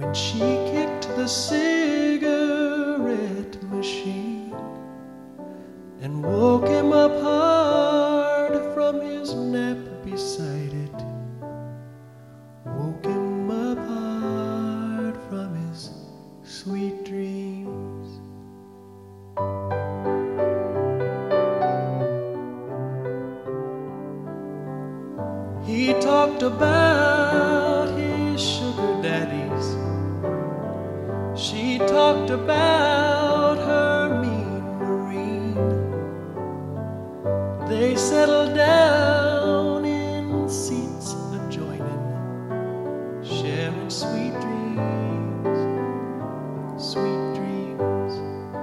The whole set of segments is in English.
when she kicked the cigarette machine and woke him up hard from his nap beside it. Woke him up hard from his sweet dreams. He talked about his sugar daddies. She talked about her mean marine. They settled down in seats adjoining, sharing sweet dreams, sweet dreams.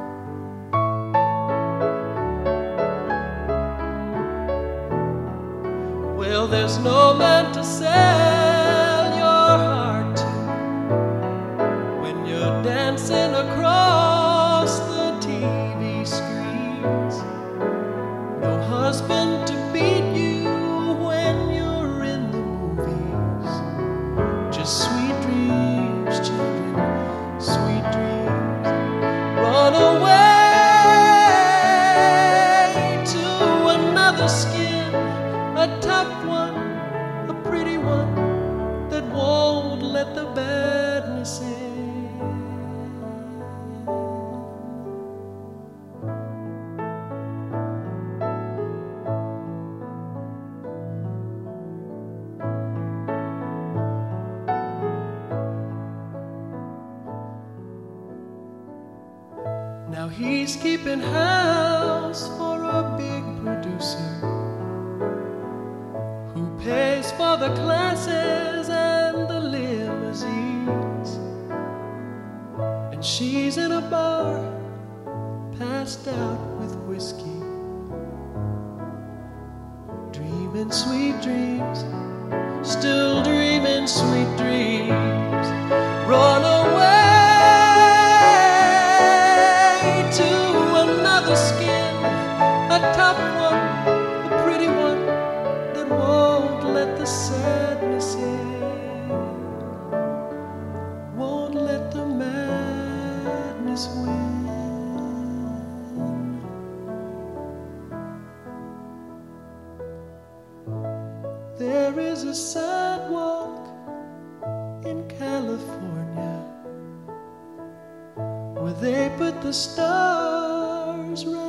Well, there's no man to sell your heart to when you're dancing across the TV screens. No husband to beat you when you're in the movies. Just sweet dreams, children, sweet dreams. Run away to another skin, a tough one, a pretty one that won't let the badness in. Now he's keeping house for a big producer who pays for the classes and the limousines. And she's in a bar, passed out with whiskey, dreaming sweet dreams, still dreaming sweet dreams. Run away to another skin, a tough one, a pretty one that won't let the sadness in, won't let the madness win. There is a sidewalk in California where they put the stars right